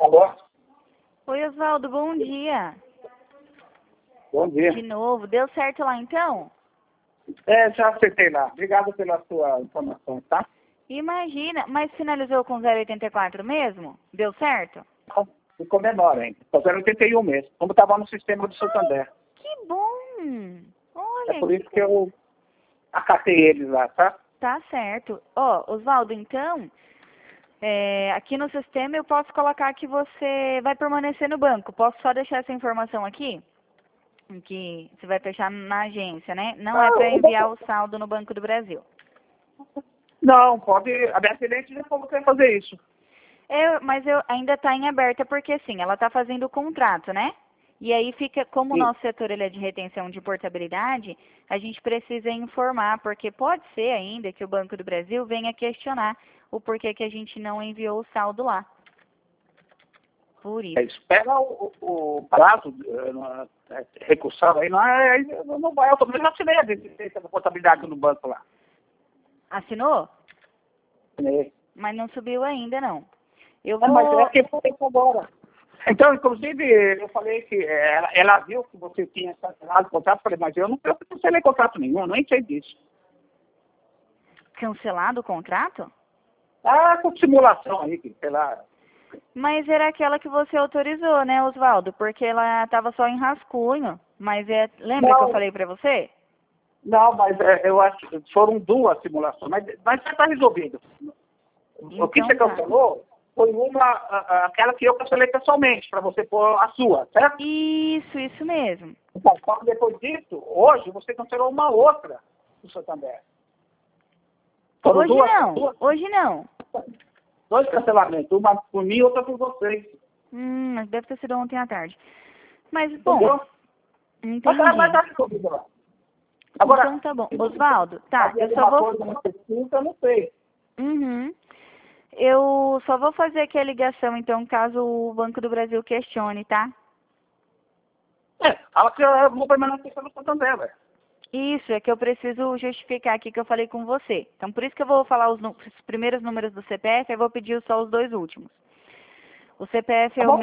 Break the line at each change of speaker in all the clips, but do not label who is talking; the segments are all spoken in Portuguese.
Alô?
Oi, Oswaldo, bom dia.
Bom dia.
De novo, deu certo lá então?
Já acertei lá. Obrigado pela sua informação, tá?
Imagina, mas finalizou com 0,84 mesmo? Deu certo?
Ficou menor ainda. Ficou 0,81 mesmo. Como estava no sistema do Santander.
Que bom!
É
Olha,
por isso que eu acatei eles lá, tá?
tá certo. Ó, Oswaldo, então, aqui no sistema eu posso colocar que você vai permanecer no banco. Posso só deixar essa informação aqui? Que você vai fechar na agência, né? Não é para enviar o saldo no Banco do Brasil.
Não, pode. A minha cliente já falou que vai fazer isso.
Mas eu ainda está em aberta porque, assim, ela está fazendo o contrato, né? E aí fica, como o
Sim.
nosso setor ele é de retenção de portabilidade, a gente precisa informar, porque pode ser ainda que o Banco do Brasil venha questionar o porquê que a gente não enviou o saldo lá. Por isso.
Espera o prazo recursal aí, não vai. Eu também já assinei a desistência da portabilidade no banco lá.
Assinou?
Assinei.
Mas não subiu ainda, não.
Mas é que foi isso agora. Então, inclusive, eu falei que ela viu que você tinha cancelado o contrato, falei, mas eu não cancelei contrato nenhum, eu nem sei disso.
Cancelado o contrato?
Com simulação aí, sei lá.
Mas era aquela que você autorizou, né, Oswaldo? Porque ela estava só em rascunho. Mas lembra que eu falei para você?
Não, mas eu acho que foram duas simulações, mas já está resolvido. O que você cancelou foi aquela que eu cancelei pessoalmente, para você pôr a sua, certo?
Isso mesmo.
Então, só que depois disso, hoje, você cancelou uma outra do Santander.
Hoje não.
Dois cancelamentos, uma por mim e outra por vocês.
Mas deve ter sido ontem à tarde. Mas, bom, entendi.
Mas tá resolvido lá. Agora,
então tá bom. Oswaldo, tá, eu só vou...
Eu não sei.
Eu só vou fazer aqui a ligação, então, caso o Banco do Brasil questione, tá?
Fala que eu vou permanecer no Santander, velho.
Isso, é que eu preciso justificar aqui que eu falei com você. Então, por isso que eu vou falar os primeiros números do CPF, eu vou pedir só os dois últimos. O CPF é o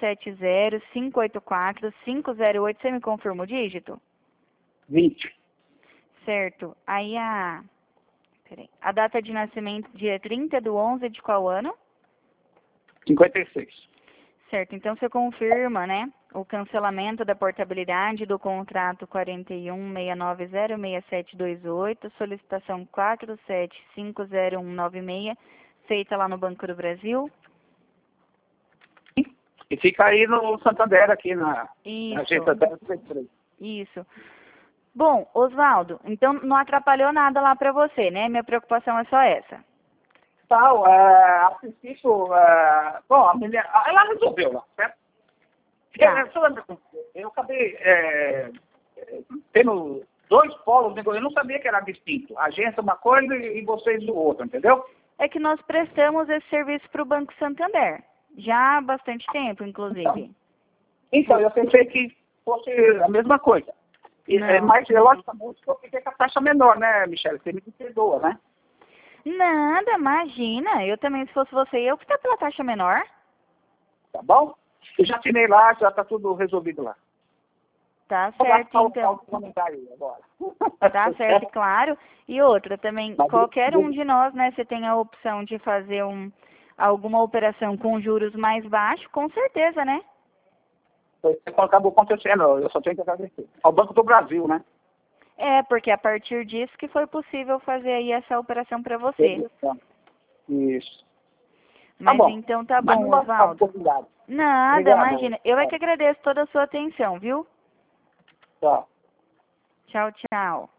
670-584-508. Você me confirma o dígito?
20.
Certo. Aí a data de nascimento, dia 30/11 de qual ano?
56.
Certo. Então, você confirma, né? O cancelamento da portabilidade do contrato 4169066728, solicitação 4750196, feita lá no Banco do Brasil.
E fica aí no Santander, aqui na agência 033.
Isso. Bom, Oswaldo, então não atrapalhou nada lá para você, né? Minha preocupação é só essa.
A princípio, bom, a mulher, ela resolveu lá, certo? Eu acabei tendo dois polos, eu não sabia que era distinto. A agência uma coisa e vocês o outro, entendeu?
É que nós prestamos esse serviço para o Banco Santander, já há bastante tempo, inclusive.
Então, eu pensei que fosse a mesma coisa. Mas, logicamente, eu fiquei com a taxa menor, né, Michele? Você me perdoa, né?
Nada, imagina. Eu também, se fosse você, eu que estou pela taxa menor.
Tá bom? Eu já assinei lá, já está tudo resolvido lá.
Tá certo, então.
Agora.
Tá certo, claro. E outra também, qualquer um de nós, né, você tem a opção de fazer alguma operação com juros mais baixos, com certeza, né?
Acabou acontecendo, eu só tenho que agradecer. Ao Banco do Brasil, né?
Porque a partir disso que foi possível fazer aí essa operação para você.
Isso.
Mas então tá bom, Oswaldo. Nada, imagina. Eu é que agradeço toda a sua atenção, viu?
Tchau.
Tchau, tchau.